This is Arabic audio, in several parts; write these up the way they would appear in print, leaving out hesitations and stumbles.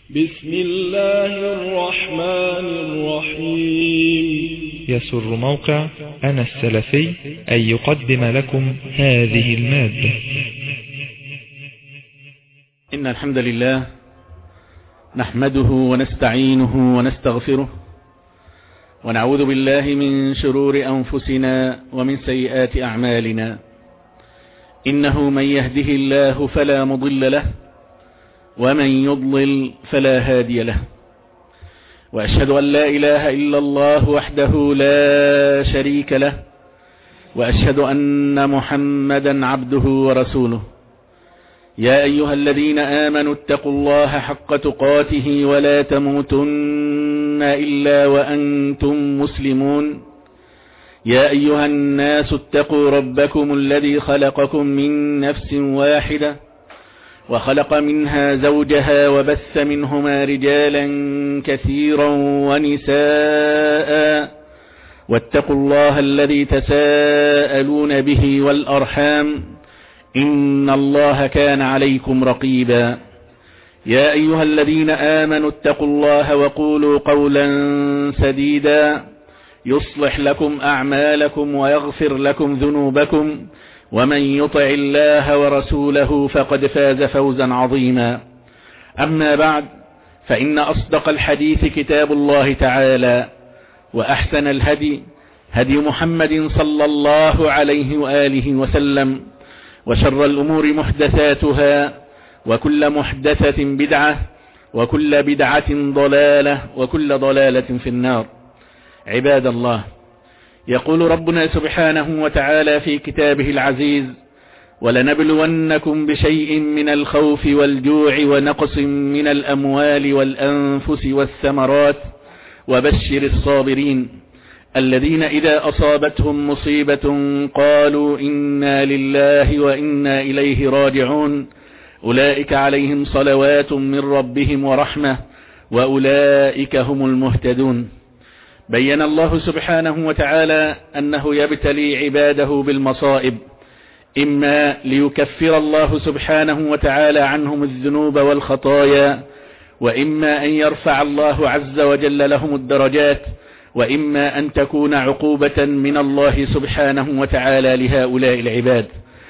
بسم الله الرحمن الرحيم. يسر موقع أنا السلفي أن يقدم لكم هذه المادة. إن الحمد لله نحمده ونستعينه ونستغفره ونعوذ بالله من شرور أنفسنا ومن سيئات أعمالنا. إنه من يهده الله فلا مضل له ومن يضلل فلا هادي له، وأشهد أن لا إله إلا الله وحده لا شريك له، وأشهد أن محمدا عبده ورسوله. يا أيها الذين آمنوا اتقوا الله حق تقاته ولا تموتن إلا وأنتم مسلمون. يا أيها الناس اتقوا ربكم الذي خلقكم من نفس واحدة وخلق منها زوجها وبث منهما رجالا كثيرا ونساء، واتقوا الله الذي تساءلون به والأرحام إن الله كان عليكم رقيبا. يا أيها الذين آمنوا اتقوا الله وقولوا قولا سديدا يصلح لكم أعمالكم ويغفر لكم ذنوبكم، ومن يطع الله ورسوله فقد فاز فوزا عظيما. أما بعد، فإن أصدق الحديث كتاب الله تعالى، وأحسن الهدي هدي محمد صلى الله عليه وآله وسلم، وشر الأمور محدثاتها، وكل محدثة بدعة، وكل بدعة ضلالة، وكل ضلالة في النار. عباد الله، يقول ربنا سبحانه وتعالى في كتابه العزيز: ولنبلونكم بشيء من الخوف والجوع ونقص من الأموال والأنفس والثمرات وبشر الصابرين الذين إذا أصابتهم مصيبة قالوا إنا لله وإنا إليه راجعون أولئك عليهم صلوات من ربهم ورحمة وأولئك هم المهتدون. بين الله سبحانه وتعالى أنه يبتلي عباده بالمصائب، إما ليكفر الله سبحانه وتعالى عنهم الذنوب والخطايا، وإما أن يرفع الله عز وجل لهم الدرجات، وإما أن تكون عقوبة من الله سبحانه وتعالى لهؤلاء العباد.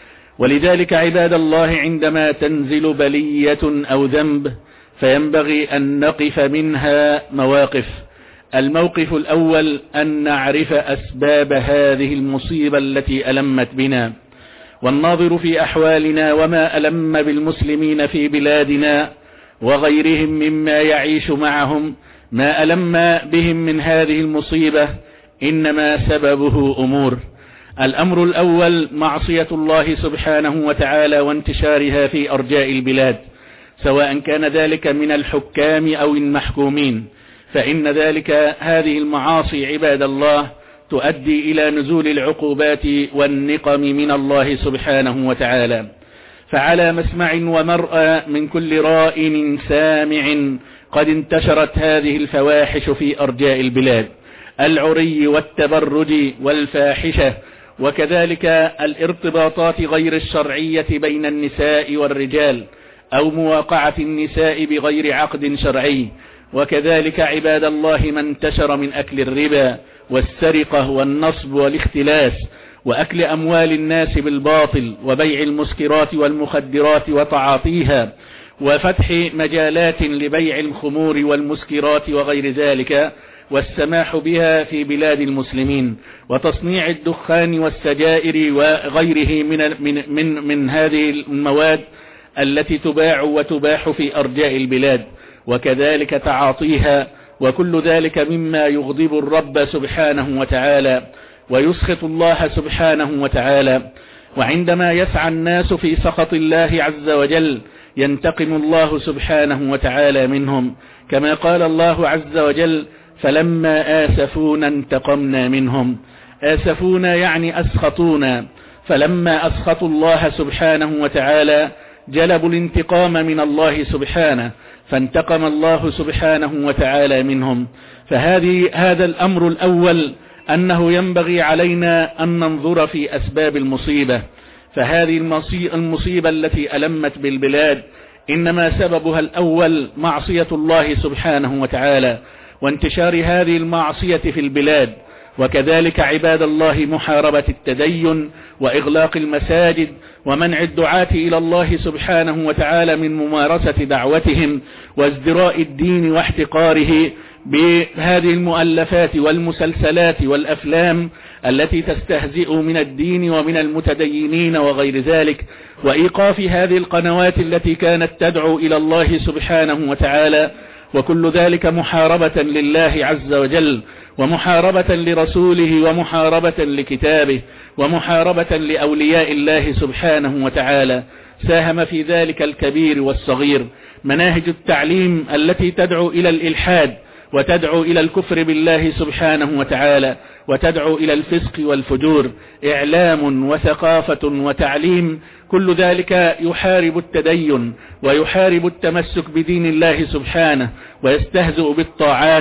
ولذلك عباد الله، عندما تنزل بلية أو ذنب فينبغي أن نقف منها مواقف. الموقف الأول أن نعرف أسباب هذه المصيبة التي ألمت بنا، والناظر في أحوالنا وما ألم بالمسلمين في بلادنا وغيرهم مما يعيش معهم، ما ألم بهم من هذه المصيبة إنما سببه أمور. الأمر الأول معصية الله سبحانه وتعالى وانتشارها في أرجاء البلاد، سواء كان ذلك من الحكام أو المحكومين، فإن ذلك هذه المعاصي عباد الله تؤدي إلى نزول العقوبات والنقم من الله سبحانه وتعالى. فعلى مسمع ومرأى من كل رائن سامع قد انتشرت هذه الفواحش في أرجاء البلاد، العري والتبرج والفاحشة، وكذلك الارتباطات غير الشرعية بين النساء والرجال، أو مواقعة النساء بغير عقد شرعي، وكذلك عباد الله ما انتشر من أكل الربا والسرقة والنصب والاختلاس وأكل أموال الناس بالباطل وبيع المسكرات والمخدرات وتعاطيها، وفتح مجالات لبيع الخمور والمسكرات وغير ذلك والسماح بها في بلاد المسلمين، وتصنيع الدخان والسجائر وغيره من هذه المواد التي تباع وتباح في أرجاء البلاد، وكذلك تعاطيها، وكل ذلك مما يغضب الرب سبحانه وتعالى ويسخط الله سبحانه وتعالى. وعندما يسعى الناس في سخط الله عز وجل ينتقم الله سبحانه وتعالى منهم، كما قال الله عز وجل: فلما آسفونا انتقمنا منهم. آسفونا يعني أسخطونا، فلما أسخطوا الله سبحانه وتعالى جلبوا الانتقام من الله سبحانه، فانتقم الله سبحانه وتعالى منهم. هذا الأمر الأول، أنه ينبغي علينا أن ننظر في أسباب المصيبة. فهذه المصيبة التي ألمت بالبلاد إنما سببها الأول معصية الله سبحانه وتعالى وانتشار هذه المعصية في البلاد، وكذلك عباد الله محاربة التدين وإغلاق المساجد ومنع الدعاة إلى الله سبحانه وتعالى من ممارسة دعوتهم وازدراء الدين واحتقاره بهذه المؤلفات والمسلسلات والأفلام التي تستهزئ من الدين ومن المتدينين وغير ذلك، وإيقاف هذه القنوات التي كانت تدعو إلى الله سبحانه وتعالى، وكل ذلك محاربة لله عز وجل ومحاربة لرسوله ومحاربة لكتابه ومحاربة لأولياء الله سبحانه وتعالى. ساهم في ذلك الكبير والصغير. مناهج التعليم التي تدعو إلى الإلحاد وتدعو إلى الكفر بالله سبحانه وتعالى وتدعو إلى الفسق والفجور، إعلام وثقافة وتعليم، كل ذلك يحارب التدين ويحارب التمسك بدين الله سبحانه ويستهزئ بالطاعات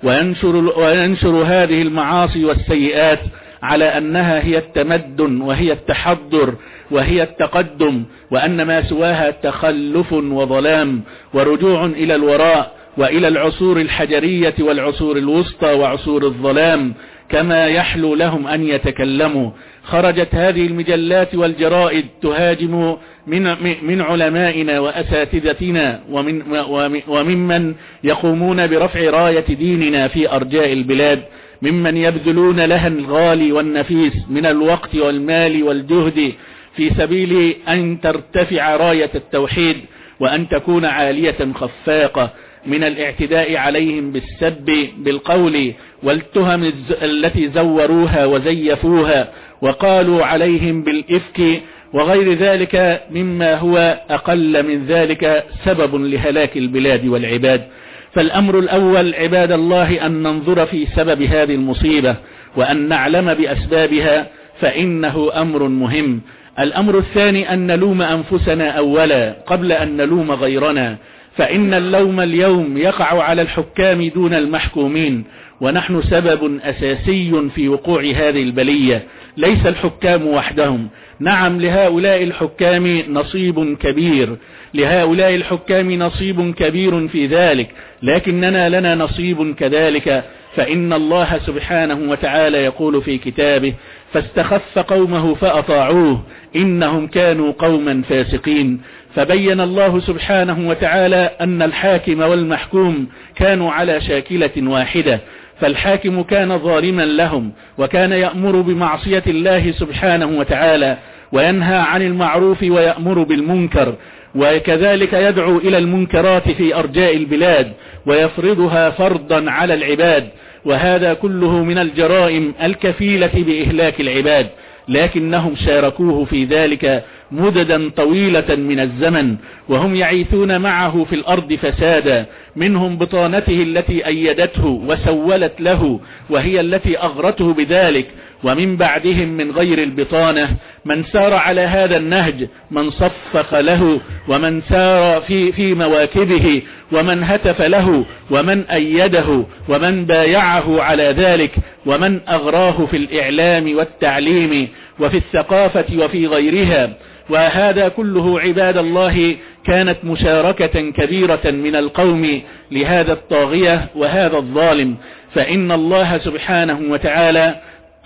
وينشر هذه المعاصي والسيئات على أنها هي التمدن وهي التحضر وهي التقدم، وأن ما سواها تخلف وظلام ورجوع إلى الوراء وإلى العصور الحجرية والعصور الوسطى وعصور الظلام كما يحلو لهم أن يتكلموا. خرجت هذه المجلات والجرائد تهاجم من علمائنا وأساتذتنا وممن يقومون برفع راية ديننا في أرجاء البلاد، ممن يبذلون لها الغالي والنفيس من الوقت والمال والجهد في سبيل أن ترتفع راية التوحيد وأن تكون عالية خفاقة، من الاعتداء عليهم بالسب بالقول والتهم التي زوروها وزيفوها وقالوا عليهم بالإفك وغير ذلك مما هو أقل من ذلك سبب لهلاك البلاد والعباد. فالأمر الأول عباد الله أن ننظر في سبب هذه المصيبة وأن نعلم بأسبابها، فإنه أمر مهم. الأمر الثاني أن نلوم أنفسنا أولا قبل أن نلوم غيرنا، فإن اللوم اليوم يقع على الحكام دون المحكومين، ونحن سبب أساسي في وقوع هذه البلية، ليس الحكام وحدهم. نعم لهؤلاء الحكام نصيب كبير، لهؤلاء الحكام نصيب كبير في ذلك، لكننا لنا نصيب كذلك، فإن الله سبحانه وتعالى يقول في كتابه: فاستخف قومه فأطاعوه إنهم كانوا قوما فاسقين. فبين الله سبحانه وتعالى أن الحاكم والمحكوم كانوا على شاكلة واحدة، فالحاكم كان ظالما لهم وكان يأمر بمعصية الله سبحانه وتعالى وينهى عن المعروف ويأمر بالمنكر، وكذلك يدعو إلى المنكرات في أرجاء البلاد ويفرضها فرضا على العباد، وهذا كله من الجرائم الكفيلة بإهلاك العباد، لكنهم شاركوه في ذلك مددا طويلة من الزمن وهم يعيثون معه في الأرض فسادا، منهم بطانته التي أيدته وسولت له وهي التي أغرته بذلك، ومن بعدهم من غير البطانة من سار على هذا النهج، من صفق له ومن سار في مواكبه ومن هتف له ومن أيده ومن بايعه على ذلك ومن أغراه في الإعلام والتعليم وفي الثقافة وفي غيرها. وهذا كله عباد الله كانت مشاركة كبيرة من القوم لهذا الطاغية وهذا الظالم، فإن الله سبحانه وتعالى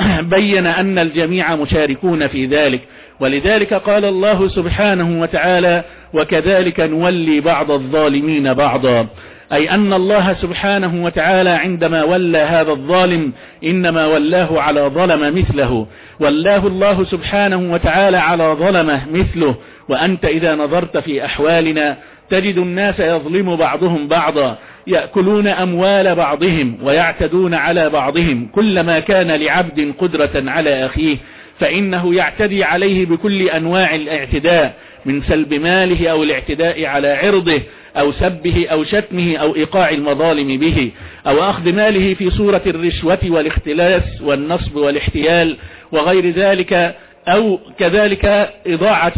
بين أن الجميع مشاركون في ذلك، ولذلك قال الله سبحانه وتعالى: وكذلك نولي بعض الظالمين بعضا، أي أن الله سبحانه وتعالى عندما ولى هذا الظالم إنما ولاه على ظلم مثله، ولاه الله سبحانه وتعالى على ظلمه مثله. وأنت إذا نظرت في أحوالنا تجد الناس يظلم بعضهم بعضا، يأكلون أموال بعضهم ويعتدون على بعضهم، كلما كان لعبد قدرة على أخيه فإنه يعتدي عليه بكل أنواع الاعتداء، من سلب ماله أو الاعتداء على عرضه أو سبه أو شتمه أو إيقاع المظالم به أو أخذ ماله في صورة الرشوة والاختلاس والنصب والاحتيال وغير ذلك، أو كذلك إضاعة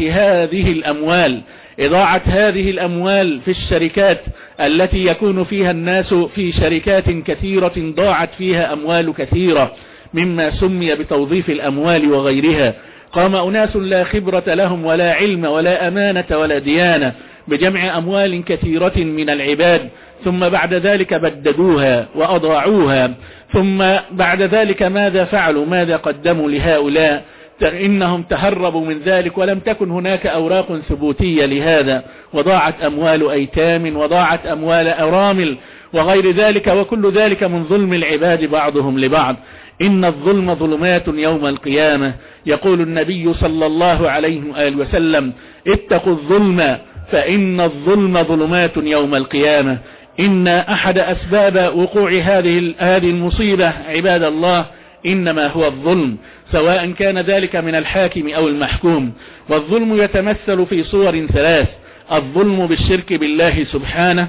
هذه الأموال في الشركات التي يكون فيها الناس في شركات كثيرة ضاعت فيها أموال كثيرة مما سمي بتوظيف الأموال وغيرها. قام أناس لا خبرة لهم ولا علم ولا أمانة ولا ديانة بجمع أموال كثيرة من العباد، ثم بعد ذلك بددوها وأضاعوها، ثم بعد ذلك ماذا فعلوا؟ ماذا قدموا لهؤلاء؟ إنهم تهربوا من ذلك، ولم تكن هناك أوراق ثبوتية لهذا، وضاعت أموال أيتام وضاعت أموال أرامل وغير ذلك، وكل ذلك من ظلم العباد بعضهم لبعض. إن الظلم ظلمات يوم القيامة. يقول النبي صلى الله عليه وآله وسلم: اتقوا الظلم فإن الظلم ظلمات يوم القيامة. إن أحد أسباب وقوع هذه المصيبة عباد الله إنما هو الظلم، سواء كان ذلك من الحاكم أو المحكوم. والظلم يتمثل في صور ثلاث: الظلم بالشرك بالله سبحانه،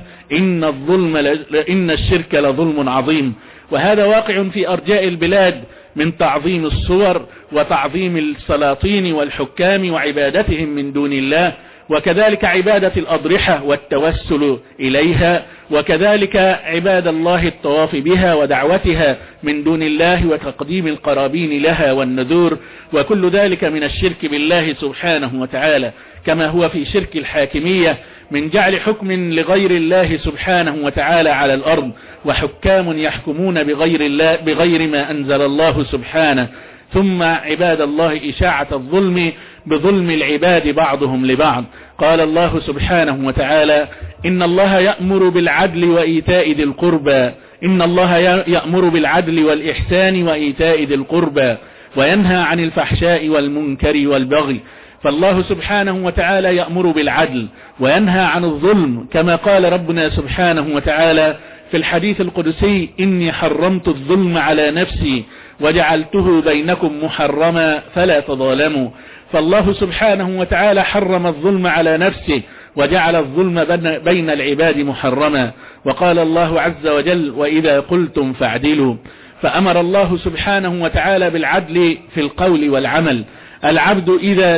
إن الشرك لظلم عظيم، وهذا واقع في أرجاء البلاد من تعظيم الصور وتعظيم السلاطين والحكام وعبادتهم من دون الله، وكذلك عبادة الأضرحة والتوسل إليها، وكذلك عباد الله الطواف بها ودعوتها من دون الله وتقديم القرابين لها والنذور، وكل ذلك من الشرك بالله سبحانه وتعالى، كما هو في شرك الحاكمية من جعل حكم لغير الله سبحانه وتعالى على الأرض، وحكام يحكمون بغير ما أنزل الله سبحانه. ثم عباد الله إشاعة الظلم بظلم العباد بعضهم لبعض. قال الله سبحانه وتعالى: إن الله يأمر بالعدل وإيتاء ذي القربى، إن الله يأمر بالعدل والإحسان وإيتاء ذي القربى وينهى عن الفحشاء والمنكر والبغي. فالله سبحانه وتعالى يأمر بالعدل وينهى عن الظلم، كما قال ربنا سبحانه وتعالى في الحديث القدسي: إني حرمت الظلم على نفسي وجعلته بينكم محرما فلا تظالموا. فالله سبحانه وتعالى حرم الظلم على نفسه وجعل الظلم بين العباد محرما. وقال الله عز وجل: وإذا قلتم فاعدلوا. فأمر الله سبحانه وتعالى بالعدل في القول والعمل. العبد إذا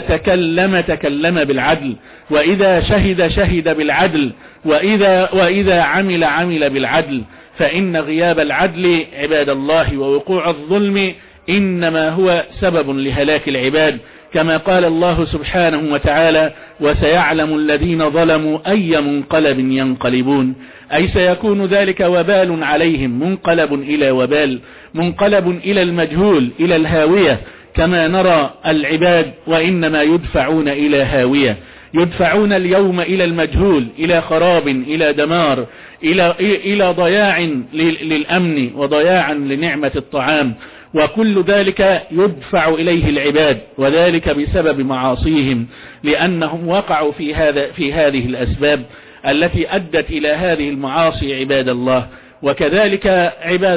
تكلم بالعدل، وإذا شهد بالعدل، وإذا عمل بالعدل. فإن غياب العدل عباد الله ووقوع الظلم إنما هو سبب لهلاك العباد، كما قال الله سبحانه وتعالى: وسيعلم الذين ظلموا أي منقلب ينقلبون. أي سيكون ذلك وبال عليهم، منقلب إلى وبال، منقلب إلى المجهول، إلى الهاوية، كما نرى العباد وإنما يدفعون إلى هاوية، يدفعون اليوم إلى المجهول، إلى خراب، إلى دمار، إلى ضياع للأمن وضياع لنعمة الطعام، وكل ذلك يدفع إليه العباد، وذلك بسبب معاصيهم، لأنهم وقعوا في هذه الأسباب التي أدت إلى هذه المعاصي عباد الله. وكذلك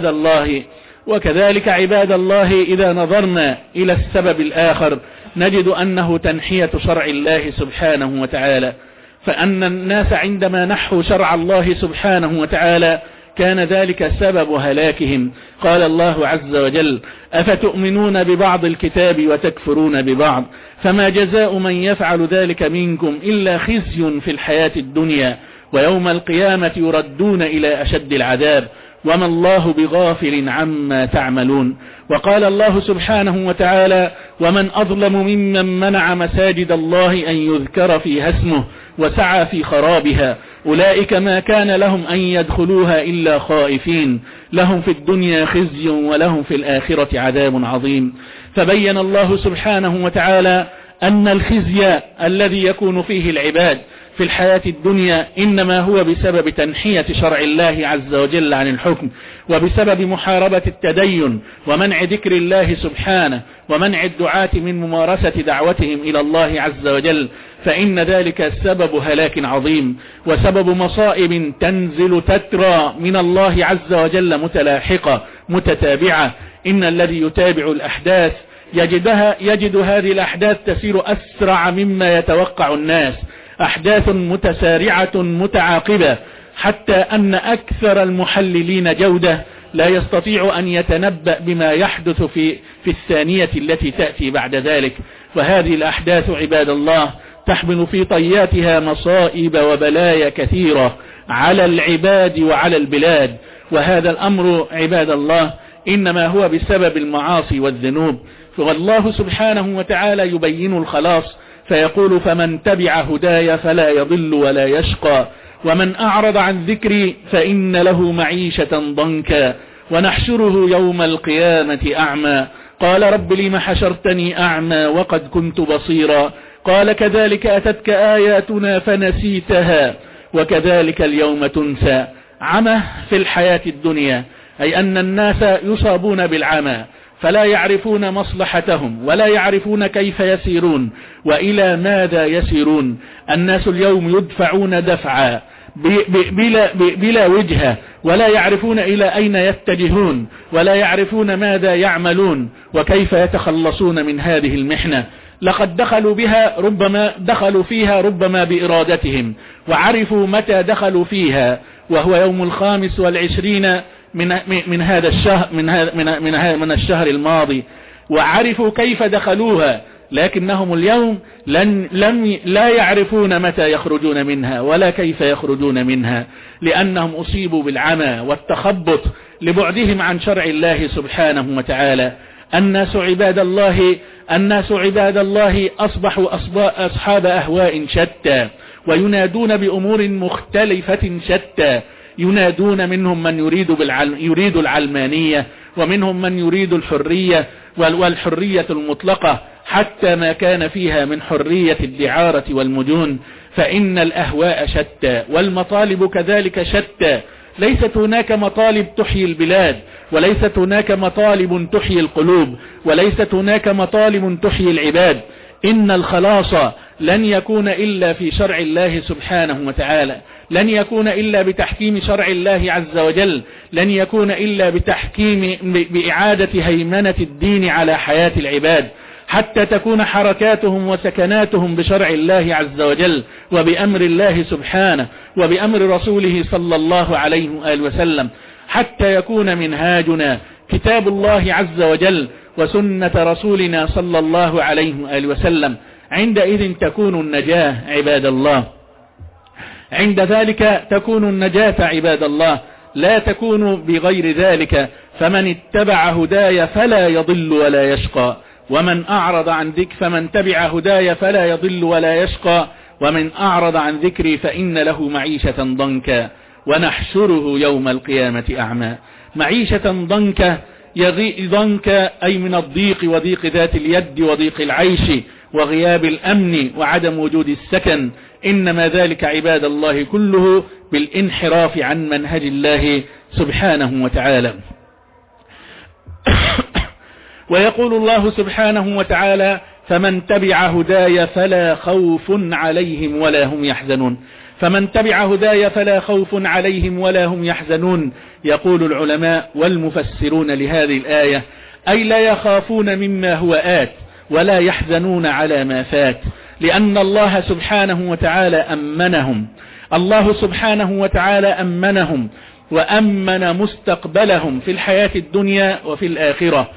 عباد الله إذا نظرنا إلى السبب الآخر نجد أنه تنحية شرع الله سبحانه وتعالى، فأن الناس عندما نحوا شرع الله سبحانه وتعالى كان ذلك سبب هلاكهم. قال الله عز وجل: أفتؤمنون ببعض الكتاب وتكفرون ببعض، فما جزاء من يفعل ذلك منكم إلا خزي في الحياة الدنيا ويوم القيامة يردون إلى أشد العذاب وما الله بغافل عما تعملون. وقال الله سبحانه وتعالى: ومن أظلم ممن منع مساجد الله أن يذكر فيها اسمه وسعى في خرابها، أولئك ما كان لهم أن يدخلوها إلا خائفين، لهم في الدنيا خزي ولهم في الآخرة عذاب عظيم. فبين الله سبحانه وتعالى أن الخزي الذي يكون فيه العباد في الحياة الدنيا إنما هو بسبب تنحية شرع الله عز وجل عن الحكم، وبسبب محاربة التدين ومنع ذكر الله سبحانه ومنع الدعاة من ممارسة دعوتهم إلى الله عز وجل، فإن ذلك سبب هلاك عظيم وسبب مصائب تنزل تترى من الله عز وجل متلاحقة متتابعة. إن الذي يتابع الأحداث يجد هذه الأحداث تسير أسرع مما يتوقع الناس، أحداث متسارعة متعاقبة، حتى أن أكثر المحللين جودة لا يستطيع أن يتنبأ بما يحدث في الثانية التي تأتي بعد ذلك. وهذه الأحداث عباد الله تحمل في طياتها مصائب وبلايا كثيرة على العباد وعلى البلاد، وهذا الأمر عباد الله إنما هو بسبب المعاصي والذنوب. فالله سبحانه وتعالى يبين الخلاص فيقول فمن تبع هداي فلا يضل ولا يشقى ومن أعرض عن ذكري فإن له معيشة ضنكا ونحشره يوم القيامة أعمى قال رب لم حشرتني أعمى وقد كنت بصيرا قال كذلك أتتك آياتنا فنسيتها وكذلك اليوم تنسى. عمى في الحياة الدنيا أي أن الناس يصابون بالعمى فلا يعرفون مصلحتهم ولا يعرفون كيف يسيرون وإلى ماذا يسيرون. الناس اليوم يدفعون دفعا بلا وجهة ولا يعرفون إلى أين يتجهون ولا يعرفون ماذا يعملون وكيف يتخلصون من هذه المحنة. لقد دخلوا فيها ربما بإرادتهم وعرفوا متى دخلوا فيها وهو يوم 25 من هذا الشهر من الشهر الماضي وعرفوا كيف دخلوها لكنهم اليوم لا يعرفون متى يخرجون منها ولا كيف يخرجون منها لأنهم أصيبوا بالعمى والتخبط لبعدهم عن شرع الله سبحانه وتعالى. الناس عباد الله أصبحوا أصحاب أهواء شتى وينادون بأمور مختلفة شتى. ينادون منهم من يريد العلمانية ومنهم من يريد الحرية والحرية المطلقة حتى ما كان فيها من حرية الدعارة والمجون. فإن الأهواء شتى والمطالب كذلك شتى. ليست هناك مطالب تحيي البلاد وليست هناك مطالب تحيي القلوب وليست هناك مطالب تحيي العباد. إن الخلاص لن يكون إلا في شرع الله سبحانه وتعالى، لن يكون إلا بتحكيم شرع الله عز وجل، لن يكون إلا بإعادة هيمنة الدين على حياة العباد حتى تكون حركاتهم وسكناتهم بشرع الله عز وجل وبأمر الله سبحانه وبأمر رسوله صلى الله عليه وآله وسلم، حتى يكون منهاجنا كتاب الله عز وجل وسنة رسولنا صلى الله عليه وآله وسلم. عندئذ تكون النجاة عباد الله، عند ذلك تكون النجاة عباد الله، لا تكون بغير ذلك. فمن اتبع هداي فلا يضل ولا يشقى ومن أعرض عن ذكر فمن تبع هداي فلا يضل ولا يشقى ومن أعرض عن ذكري فإن له معيشة ضنكا ونحشره يوم القيامة أعمى. معيشة ضنكا ضنك أي من الضيق وضيق ذات اليد وضيق العيش وغياب الأمن وعدم وجود السكن. إنما ذلك عباد الله كله بالانحراف عن منهج الله سبحانه وتعالى. ويقول الله سبحانه وتعالى فمن تبع هداي فلا خوف عليهم ولا هم يحزنون. فمن تبع هداي فلا خوف عليهم ولا هم يحزنون. يقول العلماء والمفسرون لهذه الآية أي لا يخافون مما هو آت ولا يحزنون على ما فات، لأن الله سبحانه وتعالى أمنهم. الله سبحانه وتعالى أمنهم وأمن مستقبلهم في الحياة الدنيا وفي الآخرة.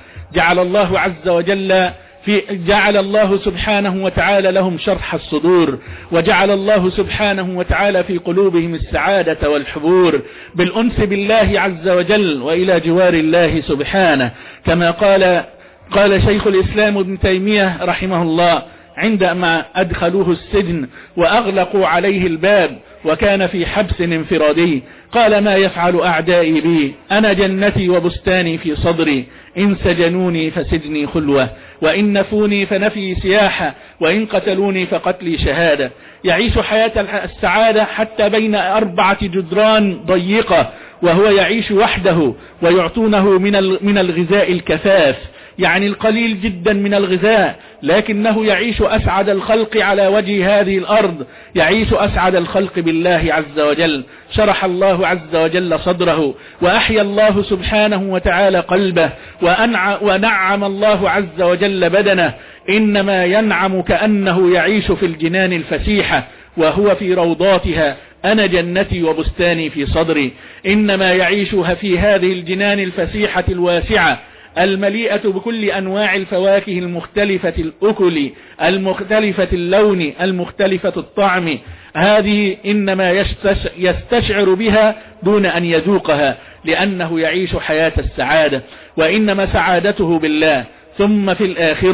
جعل الله سبحانه وتعالى لهم شرح الصدور، وجعل الله سبحانه وتعالى في قلوبهم السعادة والحبور بالأنس بالله عز وجل وإلى جوار الله سبحانه، كما قال شيخ الإسلام ابن تيمية رحمه الله عندما أدخلوه السجن وأغلقوا عليه الباب وكان في حبس انفرادي، قال ما يفعل أعدائي بي؟ أنا جنتي وبستاني في صدري، إن سجنوني فسجني خلوة، وإن نفوني فنفي سياحة، وإن قتلوني فقتلي شهادة. يعيش حياة السعادة حتى بين 4 جدران ضيقة، وهو يعيش وحده ويعطونه من الغذاء الكفاف، يعني القليل جدا من الغذاء، لكنه يعيش أسعد الخلق على وجه هذه الأرض، يعيش أسعد الخلق بالله عز وجل. شرح الله عز وجل صدره، وأحيا الله سبحانه وتعالى قلبه، ونعم الله عز وجل بدنه، إنما ينعم كأنه يعيش في الجنان الفسيحة وهو في روضاتها. أنا جنتي وبستاني في صدري، إنما يعيشها في هذه الجنان الفسيحة الواسعة المليئة بكل أنواع الفواكه المختلفة الأكل، المختلفة اللون، المختلفة الطعم. هذه إنما يستشعر بها دون أن يذوقها، لأنه يعيش حياة السعادة، وإنما سعادته بالله. ثم في الآخرة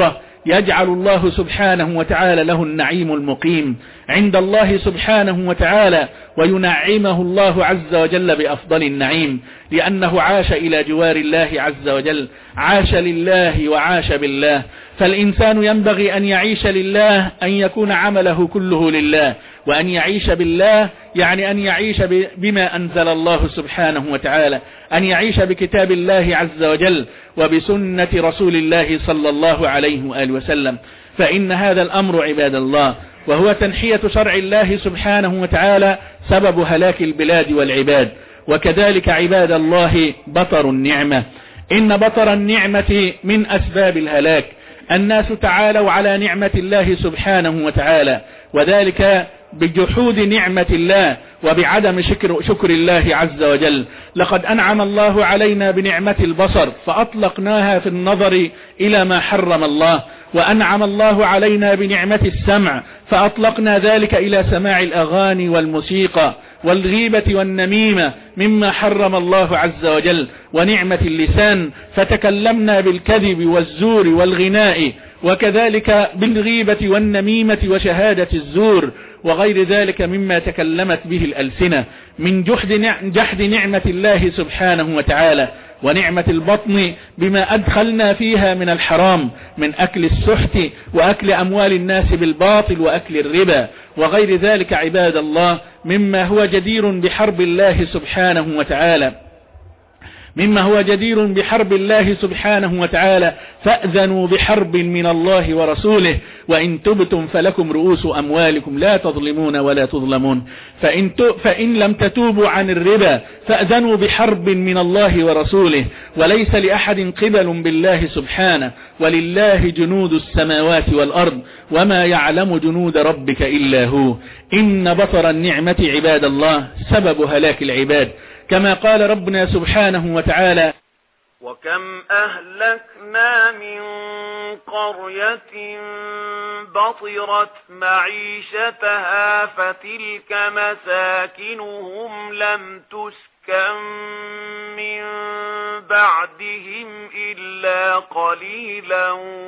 يجعل الله سبحانه وتعالى له النعيم المقيم عند الله سبحانه وتعالى، وينعمه الله عز وجل بأفضل النعيم، لأنه عاش إلى جوار الله عز وجل، عاش لله وعاش بالله. فالإنسان ينبغي أن يعيش لله، أن يكون عمله كله لله، وأن يعيش بالله يعني أن يعيش بما أنزل الله سبحانه وتعالى، أن يعيش بكتاب الله عز وجل وبسنة رسول الله صلى الله عليه وآله وسلم. فإن هذا الأمر عباد الله وهو تنحية شرع الله سبحانه وتعالى سبب هلاك البلاد والعباد. وكذلك عباد الله بطر النعمة، إن بطر النعمة من أسباب الهلاك. الناس تعالوا على نعمة الله سبحانه وتعالى، وذلك بجحود نعمة الله وبعدم شكر الله عز وجل. لقد أنعم الله علينا بنعمة البصر فأطلقناها في النظر إلى ما حرم الله، وأنعم الله علينا بنعمة السمع فأطلقنا ذلك إلى سماع الأغاني والموسيقى والغيبة والنميمة مما حرم الله عز وجل، ونعمة اللسان فتكلمنا بالكذب والزور والغناء، وكذلك بالغيبة والنميمة وشهادة الزور وغير ذلك مما تكلمت به الألسنة من جحد نعمة الله سبحانه وتعالى. ونعمة البطن بما أدخلنا فيها من الحرام من أكل السحت وأكل أموال الناس بالباطل وأكل الربا وغير ذلك عباد الله مما هو جدير بحرب الله سبحانه وتعالى، سبحانه وتعالى. فأذنوا بحرب من الله ورسوله وإن تبتم فلكم رؤوس أموالكم لا تظلمون ولا تظلمون. فإن لم تتوبوا عن الربا فأذنوا بحرب من الله ورسوله، وليس لأحد قبل بالله سبحانه، ولله جنود السماوات والأرض وما يعلم جنود ربك إلا هو. إن بطر النعمة عباد الله سبب هلاك العباد، كما قال ربنا سبحانه وتعالى: وكم أهلكنا من قرية بطرت معيشتها فتلك مساكنهم لم تسكن من بعدهم إلا قليلا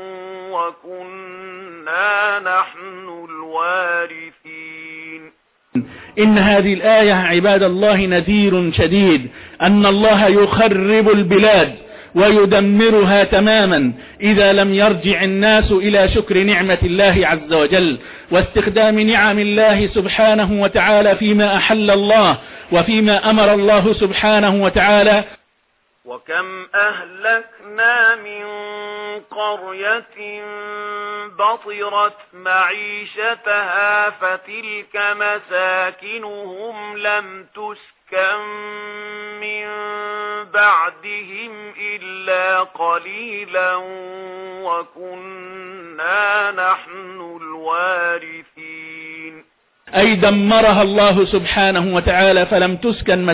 وكنا نحن الوارثين. إن هذه الآية عباد الله نذير شديد أن الله يخرب البلاد ويدمرها تماما إذا لم يرجع الناس إلى شكر نعمة الله عز وجل واستخدام نعم الله سبحانه وتعالى فيما أحل الله وفيما أمر الله سبحانه وتعالى. وكم أهلكنا من قرية بطرت معيشتها فتلك مساكنهم لم تسكن من بعدهم إلا قليلا وكنا نحن الوارثين. أي دمرها الله سبحانه وتعالى فلم تسكن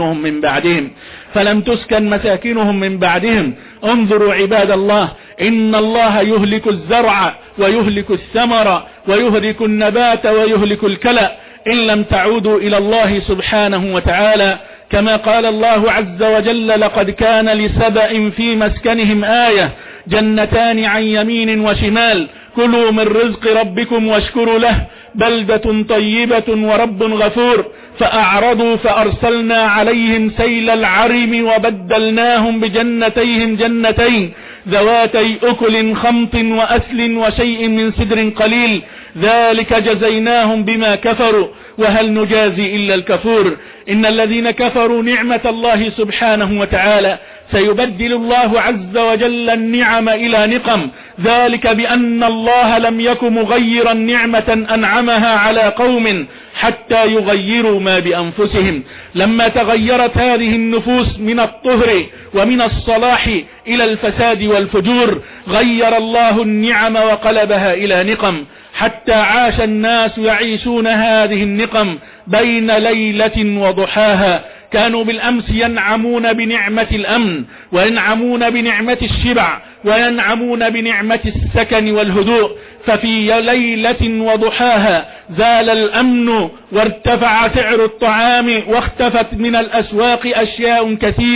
مساكنهم من بعدهم. انظروا عباد الله، إن الله يهلك الزرع ويهلك الثمر ويهلك النبات ويهلك الكلأ إن لم تعودوا إلى الله سبحانه وتعالى، كما قال الله عز وجل: لقد كان لسبأ في مسكنهم آية جنتان عن يمين وشمال كلوا من رزق ربكم واشكروا له بلدة طيبة ورب غفور. فأعرضوا فأرسلنا عليهم سيل العرم وبدلناهم بجنتيهم جنتين ذواتي أكل خمط وأسل وشيء من سدر قليل ذلك جزيناهم بما كفروا وهل نجازي إلا الكفور. إن الذين كفروا نعمة الله سبحانه وتعالى سيبدل الله عز وجل النعم إلى نقم، ذلك بأن الله لم يكن مغيرا نعمة أنعمها على قوم حتى يغيروا ما بأنفسهم. لما تغيرت هذه النفوس من الطهر ومن الصلاح إلى الفساد والفجور غير الله النعم وقلبها إلى نقم، حتى عاش الناس يعيشون هذه النقم بين ليلة وضحاها. كانوا بالأمس ينعمون بنعمة الأمن وينعمون بنعمة الشبع وينعمون بنعمة السكن والهدوء، ففي ليلة وضحاها زال الأمن وارتفع سعر الطعام واختفت من الأسواق أشياء كثيرة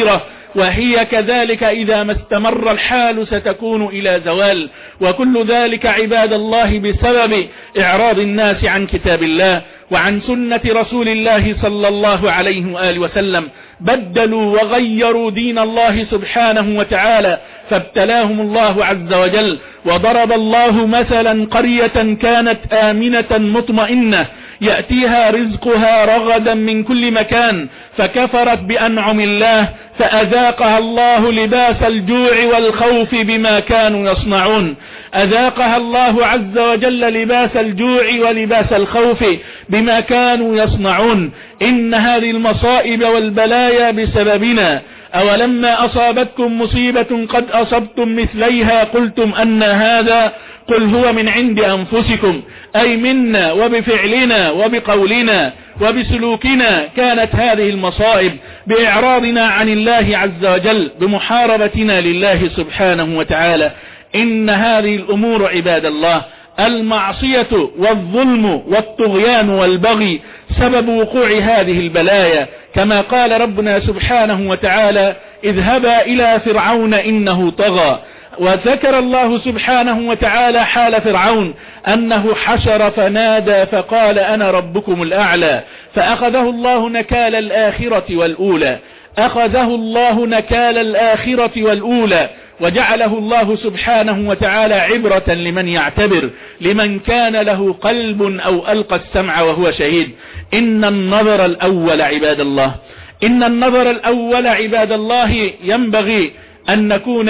وهي كذلك إذا ما استمر الحال ستكون إلى زوال. وكل ذلك عباد الله بسبب إعراض الناس عن كتاب الله وعن سنة رسول الله صلى الله عليه وآله وسلم. بدلوا وغيروا دين الله سبحانه وتعالى فابتلاهم الله عز وجل. وضرب الله مثلا قرية كانت آمنة مطمئنة يأتيها رزقها رغدا من كل مكان فكفرت بأنعم الله فأذاقها الله لباس الجوع والخوف بما كانوا يصنعون. أذاقها الله عز وجل لباس الجوع ولباس الخوف بما كانوا يصنعون. إن هذه المصائب والبلايا بسببنا. أولما أصابتكم مصيبة قد أصبتم مثليها قلتم أن هذا قل هو من عند أنفسكم أي منا وبفعلنا وبقولنا وبسلوكنا كانت هذه المصائب بإعراضنا عن الله عز وجل بمحاربتنا لله سبحانه وتعالى. إن هذه الأمور عباد الله المعصية والظلم والطغيان والبغي سبب وقوع هذه البلايا كما قال ربنا سبحانه وتعالى اذهبا إلى فرعون إنه طغى. وذكر الله سبحانه وتعالى حال فرعون أنه حشر فنادى فقال أنا ربكم الأعلى فأخذه الله نكال الآخرة والأولى. أخذه الله نكال الآخرة والأولى وجعله الله سبحانه وتعالى عبرة لمن يعتبر لمن كان له قلب أو ألقى السمع وهو شهيد. إن النظر الأول عباد الله إن النظر الأول عباد الله ينبغي أن نكون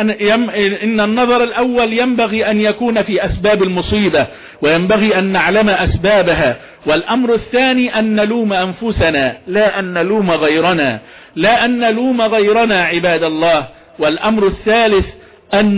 إن النظر الأول ينبغي أن يكون في أسباب المصيبة وينبغي أن نعلم أسبابها. والأمر الثاني أن نلوم أنفسنا لا أن نلوم غيرنا لا أن نلوم غيرنا عباد الله. والأمر الثالث أن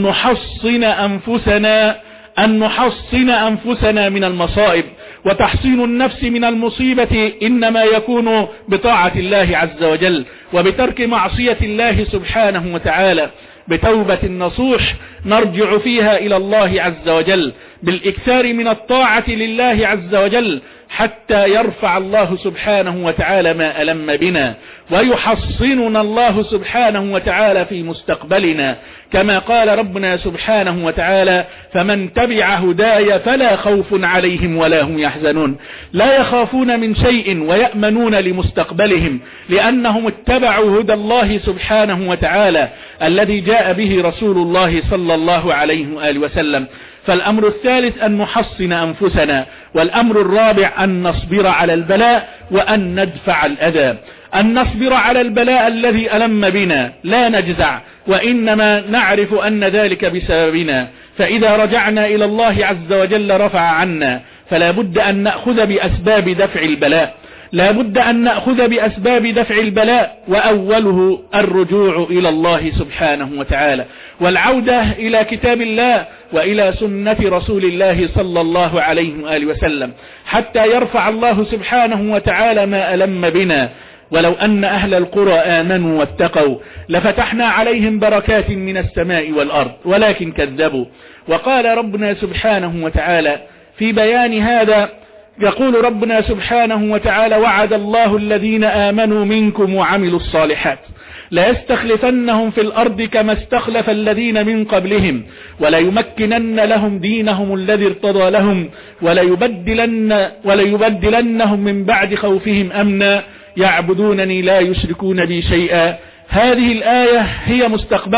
نحصن أنفسنا من المصائب. وتحصين النفس من المصيبة إنما يكون بطاعة الله عز وجل وبترك معصية الله سبحانه وتعالى بتوبة نصوح نرجع فيها إلى الله عز وجل بالإكثار من الطاعة لله عز وجل حتى يرفع الله سبحانه وتعالى ما ألم بنا ويحصننا الله سبحانه وتعالى في مستقبلنا كما قال ربنا سبحانه وتعالى فمن تبع هداي فلا خوف عليهم ولا هم يحزنون. لا يخافون من شيء ويأمنون لمستقبلهم لأنهم اتبعوا هدى الله سبحانه وتعالى الذي جاء به رسول الله صلى الله عليه وآله وسلم. فالأمر الثالث أن نحصن أنفسنا. والأمر الرابع أن نصبر على البلاء وأن ندفع الأذى. أن نصبر على البلاء الذي ألم بنا لا نجزع وإنما نعرف أن ذلك بسببنا فإذا رجعنا إلى الله عز وجل رفع عنا. فلا بد أن نأخذ بأسباب دفع البلاء لا بد أن نأخذ بأسباب دفع البلاء وأوله الرجوع إلى الله سبحانه وتعالى والعودة إلى كتاب الله وإلى سنة رسول الله صلى الله عليه وآله وسلم حتى يرفع الله سبحانه وتعالى ما ألم بنا. ولو أن أهل القرى آمنوا واتقوا لفتحنا عليهم بركات من السماء والأرض ولكن كذبوا. وقال ربنا سبحانه وتعالى في بيان هذا يقول ربنا سبحانه وتعالى وعد الله الذين آمنوا منكم وعملوا الصالحات لا يستخلفنهم في الأرض كما استخلف الذين من قبلهم وليمكنن لهم دينهم الذي ارتضى لهم وليبدلنهم من بعد خوفهم أمنا يعبدونني لا يشركون بي شيئا. هذه الآية هي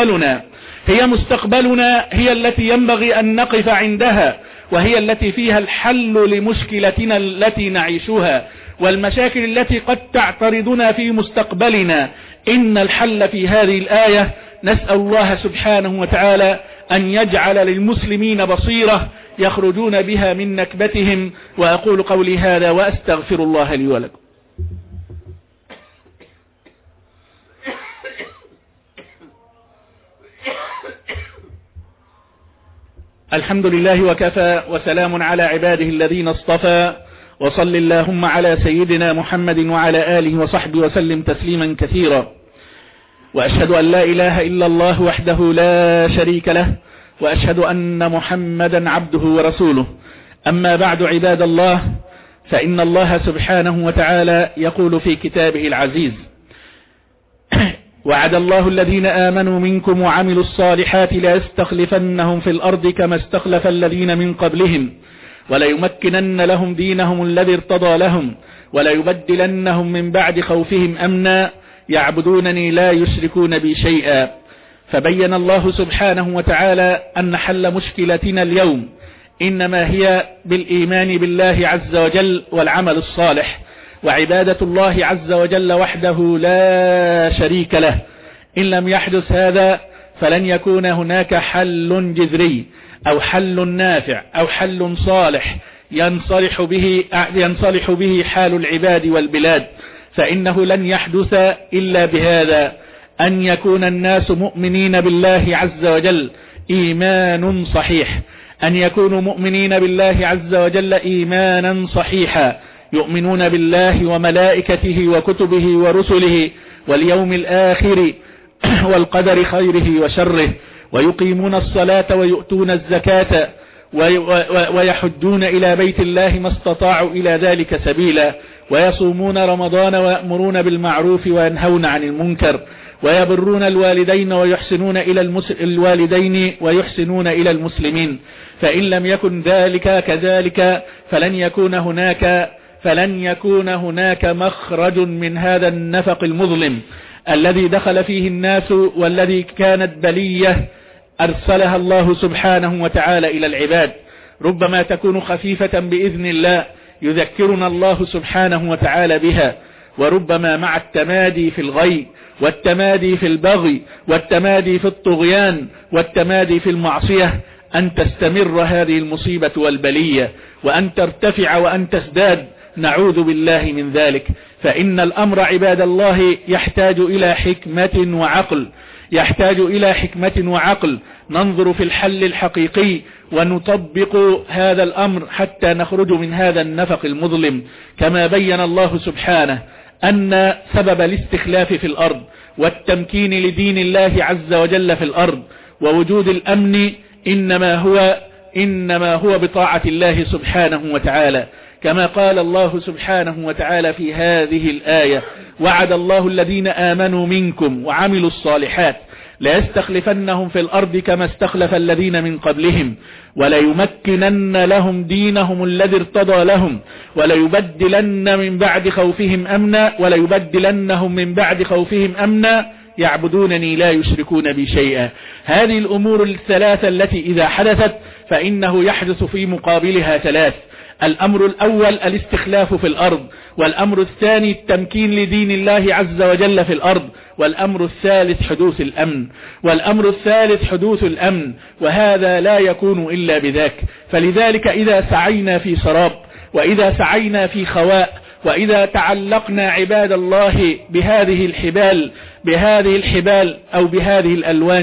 مستقبلنا هي التي ينبغي أن نقف عندها وهي التي فيها الحل لمشكلتنا التي نعيشها والمشاكل التي قد تعترضنا في مستقبلنا. إن الحل في هذه الآية نسأل الله سبحانه وتعالى أن يجعل للمسلمين بصيرة يخرجون بها من نكبتهم. وأقول قولي هذا وأستغفر الله لي ولكم. الحمد لله وكفى وسلام على عباده الذين اصطفى وصل اللهم على سيدنا محمد وعلى آله وصحبه وسلم تسليما كثيرا. وأشهد أن لا إله إلا الله وحده لا شريك له وأشهد أن محمدا عبده ورسوله. أما بعد عباد الله فإن الله سبحانه وتعالى يقول في كتابه العزيز وعد الله الذين آمنوا منكم وعملوا الصالحات ليستخلفنهم في الأرض كما استخلف الذين من قبلهم وليمكنن لهم دينهم الذي ارتضى لهم وليبدلنهم من بعد خوفهم أمنا يعبدونني لا يشركون بي شيئا. فبين الله سبحانه وتعالى أن حل مشكلتنا اليوم إنما هي بالإيمان بالله عز وجل والعمل الصالح وعبادة الله عز وجل وحده لا شريك له. إن لم يحدث هذا فلن يكون هناك حل جذري أو حل نافع أو حل صالح ينصلح به حال العباد والبلاد، فإنه لن يحدث إلا بهذا، أن يكون الناس مؤمنين بالله عز وجل إيمان صحيح، أن يكونوا مؤمنين بالله عز وجل إيمانا صحيحا، يؤمنون بالله وملائكته وكتبه ورسله واليوم الآخر والقدر خيره وشره، ويقيمون الصلاة ويؤتون الزكاة ويحجون إلى بيت الله ما استطاعوا إلى ذلك سبيلا، ويصومون رمضان ويأمرون بالمعروف وينهون عن المنكر، ويبرون الوالدين ويحسنون إلى المسلمين. فإن لم يكن ذلك كذلك فلن يكون هناك مخرج من هذا النفق المظلم الذي دخل فيه الناس، والذي كانت بلية أرسلها الله سبحانه وتعالى إلى العباد، ربما تكون خفيفة بإذن الله يذكرنا الله سبحانه وتعالى بها، وربما مع التمادي في الغي والتمادي في البغي والتمادي في الطغيان والتمادي في المعصية أن تستمر هذه المصيبة والبلية وأن ترتفع وأن تزداد، نعوذ بالله من ذلك. فإن الأمر عباد الله يحتاج إلى حكمة وعقل، ننظر في الحل الحقيقي ونطبق هذا الأمر حتى نخرج من هذا النفق المظلم. كما بين الله سبحانه أن سبب الاستخلاف في الأرض والتمكين لدين الله عز وجل في الأرض ووجود الأمن إنما هو بطاعة الله سبحانه وتعالى، كما قال الله سبحانه وتعالى في هذه الآية: وعد الله الذين آمنوا منكم وعملوا الصالحات ليستخلفنهم في الأرض كما استخلف الذين من قبلهم وليمكنن لهم دينهم الذي ارتضى لهم وليبدلنهم من بعد خوفهم أمنا يعبدونني لا يشركون بي شيئا. هذه الأمور الثلاثة التي إذا حدثت فإنه يحدث في مقابلها ثلاث: الأمر الأول الاستخلاف في الأرض، والأمر الثاني التمكين لدين الله عز وجل في الأرض، والأمر الثالث حدوث الأمن، وهذا لا يكون إلا بذاك. فلذلك إذا سعينا في سراب وإذا سعينا في خواء وإذا تعلقنا عباد الله بهذه الحبال أو بهذه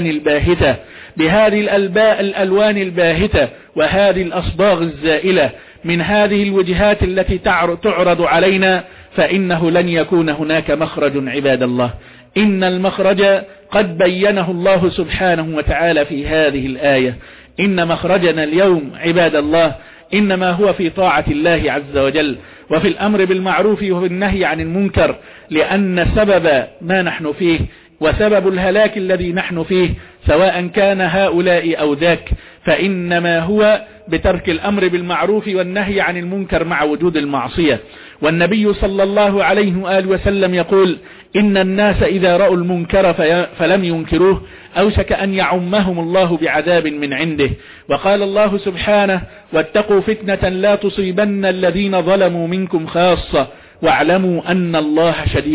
الألوان الباهتة وهذه الأصباغ الزائلة من هذه الوجهات التي تعرض علينا، فإنه لن يكون هناك مخرج عباد الله. إن المخرج قد بينه الله سبحانه وتعالى في هذه الآية. إن مخرجنا اليوم عباد الله إنما هو في طاعة الله عز وجل وفي الأمر بالمعروف وفي النهي عن المنكر، لأن سبب ما نحن فيه وسبب الهلاك الذي نحن فيه سواء كان هؤلاء أو ذاك فإنما هو بترك الأمر بالمعروف والنهي عن المنكر مع وجود المعصية. والنبي صلى الله عليه وآله وسلم يقول: إن الناس إذا رأوا المنكر فلم ينكروه أوشك أن يعمهم الله بعذاب من عنده. وقال الله سبحانه: واتقوا فتنة لا تصيبن الذين ظلموا منكم خاصة واعلموا أن الله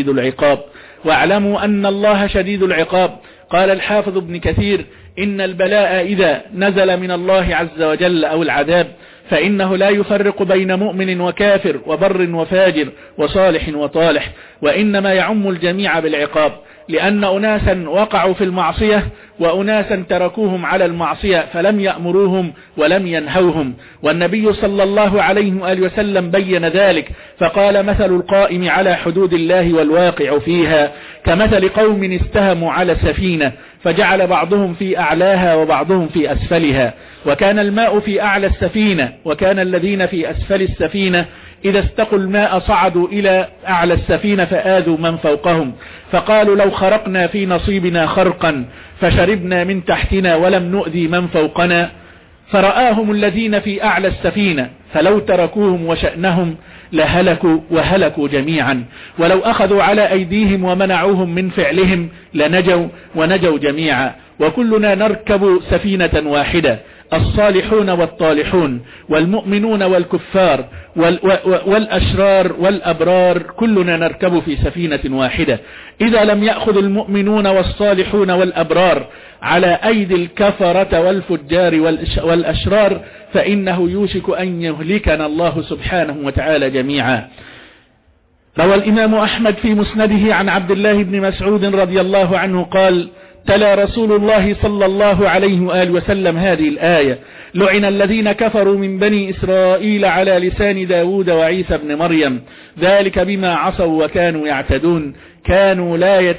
شديد العقاب. قال الحافظ ابن كثير: إن البلاء إذا نزل من الله عز وجل أو العذاب فإنه لا يفرق بين مؤمن وكافر وبر وفاجر وصالح وطالح، وإنما يعم الجميع بالعقاب، لأن أناسا وقعوا في المعصية وأناسا تركوهم على المعصية فلم يأمروهم ولم ينهوهم. والنبي صلى الله عليه وآله وسلم بين ذلك فقال: مثل القائم على حدود الله والواقع فيها كمثل قوم استهموا على سفينة فجعل بعضهم في أعلاها وبعضهم في أسفلها، وكان الماء في أعلى السفينة وكان الذين في أسفل السفينة إذا استقوا الماء صعدوا إلى أعلى السفينة فآذوا من فوقهم، فقالوا لو خرقنا في نصيبنا خرقا فشربنا من تحتنا ولم نؤذي من فوقنا، فرآهم الذين في أعلى السفينة فلو تركوهم وشأنهم لهلكوا وهلكوا جميعا، ولو أخذوا على أيديهم ومنعوهم من فعلهم لنجوا ونجوا جميعا، وكلنا نركب سفينة واحدة، الصالحون والطالحون والمؤمنون والكفار والأشرار والأبرار كلنا نركب في سفينة واحدة. إذا لم يأخذ المؤمنون والصالحون والأبرار على أيدي الكفرة والفجار والأشرار فإنه يوشك أن يهلكنا الله سبحانه وتعالى جميعا. روى الإمام أحمد في مسنده عن عبد الله بن مسعود رضي الله عنه قال: تلا رسول الله صلى الله عليه وآله وسلم هذه الآية: لعن الذين كفروا من بني إسرائيل على لسان داود وعيسى بن مريم، ذلك بما عصوا وكانوا يعتدون، كانوا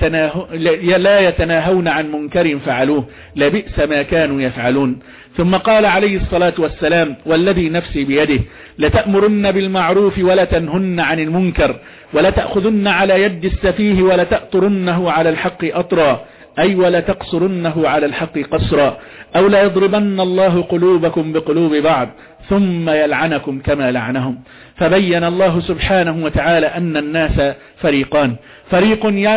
لا يتناهون عن منكر فعلوه، لبئس ما كانوا يفعلون. ثم قال عليه الصلاة والسلام: والذي نفسي بيده لتأمرن بالمعروف ولتنهن عن المنكر ولتأخذن على يد السفيه ولتأطرنه على الحق أطرا، أي ولتقصرنه على الحق قصرا، أو لا يضربن الله قلوبكم بقلوب بعض ثم يلعنكم كما لعنهم. فبين الله سبحانه وتعالى أن الناس فريقان: فريق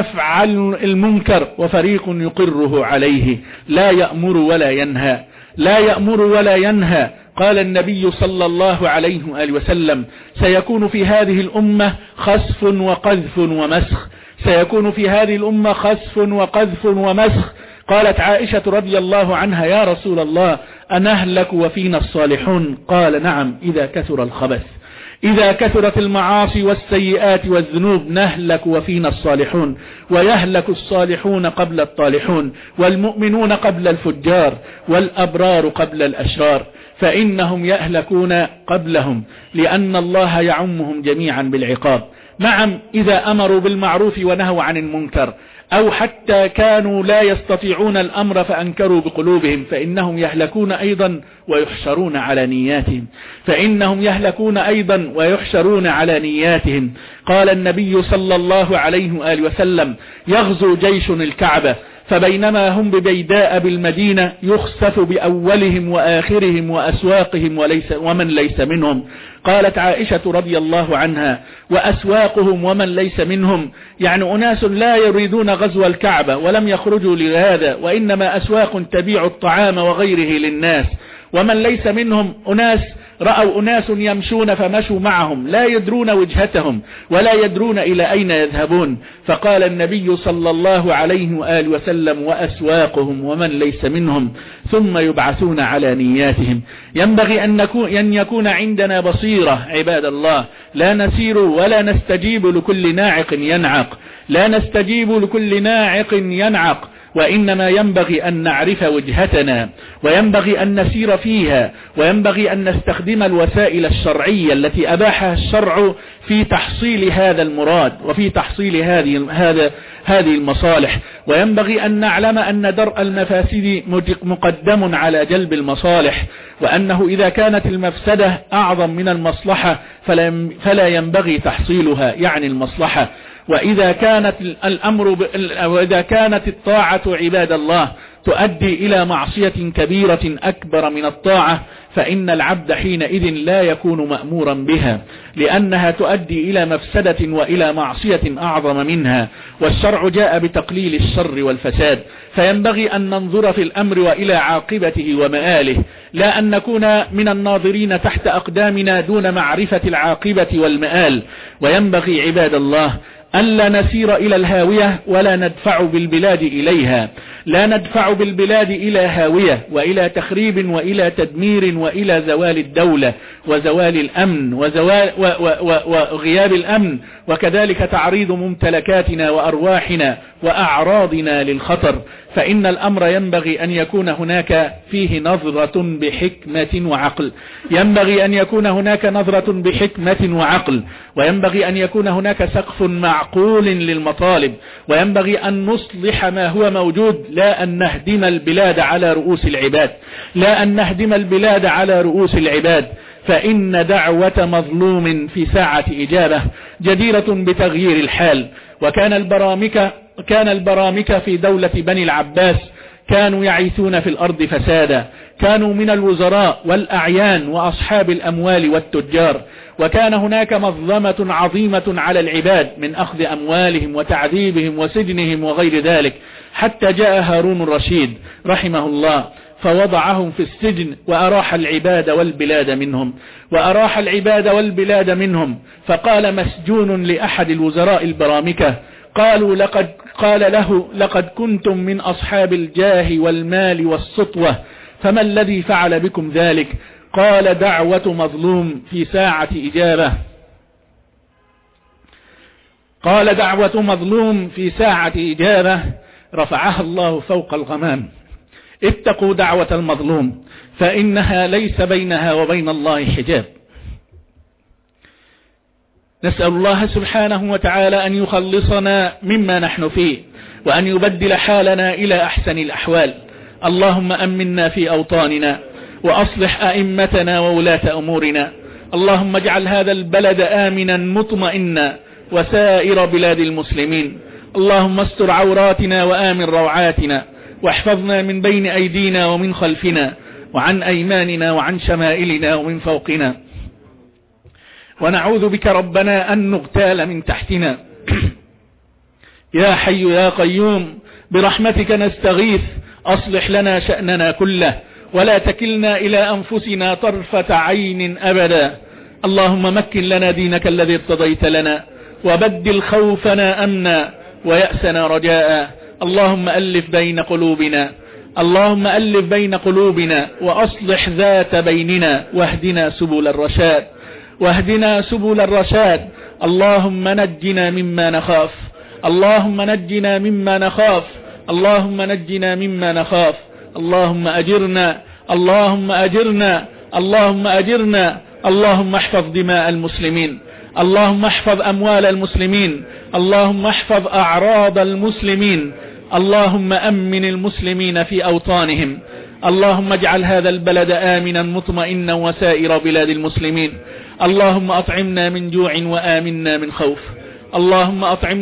يفعل المنكر وفريق يقره عليه، لا يأمر ولا ينهى، لا يأمر ولا ينهى. قال النبي صلى الله عليه وآله وسلم: سيكون في هذه الأمة خسف وقذف ومسخ، سيكون في هذه الأمة خسف وقذف ومسخ. قالت عائشة رضي الله عنها: يا رسول الله أنهلك وفينا الصالحون؟ قال: نعم، إذا كثر الخبث، إذا كثرت المعاصي والسيئات والذنوب نهلك وفينا الصالحون، ويهلك الصالحون قبل الطالحون، والمؤمنون قبل الفجار، والأبرار قبل الأشرار، فإنهم يهلكون قبلهم لأن الله يعمهم جميعا بالعقاب. نعم، إذا أمروا بالمعروف ونهوا عن المنكر، أو حتى كانوا لا يستطيعون الأمر فأنكروا بقلوبهم، فإنهم يهلكون أيضا ويحشرون على نياتهم، فإنهم يهلكون أيضا ويحشرون على نياتهم. قال النبي صلى الله عليه وآله وسلم: يغزو جيش الكعبة، فبينما هم ببيداء بالمدينة يخسف بأولهم وآخرهم وأسواقهم ومن ليس منهم. قالت عائشة رضي الله عنها: وأسواقهم ومن ليس منهم، يعني أناس لا يريدون غزو الكعبة ولم يخرجوا لهذا، وإنما أسواق تبيع الطعام وغيره للناس. ومن ليس منهم أناس رأوا أناس يمشون فمشوا معهم لا يدرون وجهتهم ولا يدرون إلى أين يذهبون. فقال النبي صلى الله عليه وآله وسلم: وأسواقهم ومن ليس منهم، ثم يبعثون على نياتهم. ينبغي أن يكون عندنا بصيرة عباد الله، لا نسير ولا نستجيب لكل ناعق ينعق، لا نستجيب لكل ناعق ينعق، وإنما ينبغي أن نعرف وجهتنا، وينبغي أن نسير فيها، وينبغي أن نستخدم الوسائل الشرعية التي أباحها الشرع في تحصيل هذا المراد وفي تحصيل هذه المصالح. وينبغي أن نعلم أن درء المفاسد مقدم على جلب المصالح، وأنه إذا كانت المفسدة أعظم من المصلحة فلا ينبغي تحصيلها، يعني المصلحة. وإذا كانت الطاعة عباد الله تؤدي إلى معصية كبيرة أكبر من الطاعة، فإن العبد حينئذ لا يكون مأمورا بها، لأنها تؤدي إلى مفسدة وإلى معصية أعظم منها. والشرع جاء بتقليل الشر والفساد، فينبغي أن ننظر في الأمر وإلى عاقبته ومآله، لا أن نكون من الناظرين تحت أقدامنا دون معرفة العاقبة والمآل. وينبغي عباد الله ألا نسير إلى الهاوية ولا ندفع بالبلاد إليها، لا ندفع بالبلاد إلى هاوية وإلى تخريب وإلى تدمير وإلى زوال الدولة وزوال الأمن وغياب الأمن، وكذلك تعريض ممتلكاتنا وأرواحنا وأعراضنا للخطر. فإن الأمر ينبغي أن يكون هناك فيه نظرة بحكمة وعقل، ينبغي أن يكون هناك نظرة بحكمة وعقل، وينبغي أن يكون هناك سقف معقول للمطالب، وينبغي أن نصلح ما هو موجود، لا أن نهدم البلاد على رؤوس العباد، لا أن نهدم البلاد على رؤوس العباد. فإن دعوة مظلوم في ساعة إجابة جديرة بتغيير الحال. وكان البرامكة في دولة بني العباس كانوا يعيثون في الأرض فسادا، كانوا من الوزراء والأعيان وأصحاب الأموال والتجار، وكان هناك مظلمة عظيمة على العباد من أخذ أموالهم وتعذيبهم وسجنهم وغير ذلك، حتى جاء هارون الرشيد رحمه الله فوضعهم في السجن وأراح العباد والبلاد منهم. فقال مسجون لأحد الوزراء البرامكة، قال له لقد كنتم من أصحاب الجاه والمال والسطوة، فما الذي فعل بكم ذلك؟ قال دعوة مظلوم في ساعة إجابة. رفعها الله فوق الغمام. اتقوا دعوة المظلوم فإنها ليس بينها وبين الله حجاب. نسأل الله سبحانه وتعالى أن يخلصنا مما نحن فيه، وأن يبدل حالنا إلى أحسن الأحوال. اللهم أمنا في أوطاننا، وأصلح أئمتنا وولاة أمورنا. اللهم اجعل هذا البلد آمنا مطمئنا وسائر بلاد المسلمين. اللهم استر عوراتنا وآمن روعاتنا، واحفظنا من بين أيدينا ومن خلفنا وعن أيماننا وعن شمائلنا ومن فوقنا. ونعوذ بك ربنا أن نغتال من تحتنا. يا حي يا قيوم برحمتك نستغيث، أصلح لنا شأننا كله ولا تكلنا إلى أنفسنا طرفة عين أبدا. اللهم مكن لنا دينك الذي ارتضيت لنا، وبدل خوفنا أمنا ويأسنا رجاء. اللهم ألف بين قلوبنا وأصلح ذات بيننا، واهدنا سبل الرشاد. اللهم نجنا مما نخاف. اللهم أجرنا. اللهم احفظ دماء المسلمين، اللهم احفظ أموال المسلمين، اللهم احفظ أعراض المسلمين. اللهم أمن المسلمين في أوطانهم. اللهم اجعل هذا البلد آمنا مطمئنا وسائر بلاد المسلمين. اللهم أطعمنا من جوع وآمنا من خوف. اللهم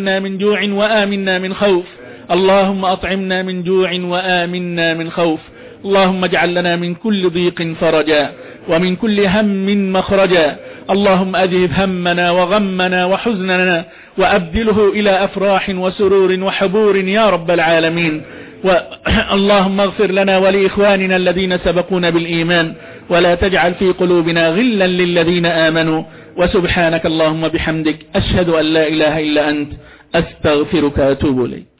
اجعل لنا من كل ضيق فرجا ومن كل هم مخرجا. اللهم أذهب همنا وغمنا وحزننا وأبدله إلى أفراح وسرور وحبور يا رب العالمين. اللهم اغفر لنا ولإخواننا الذين سبقونا بالإيمان، ولا تجعل في قلوبنا غلا للذين آمنوا. وسبحانك اللهم بحمدك، أشهد أن لا إله إلا أنت، أستغفرك وأتوب إليك.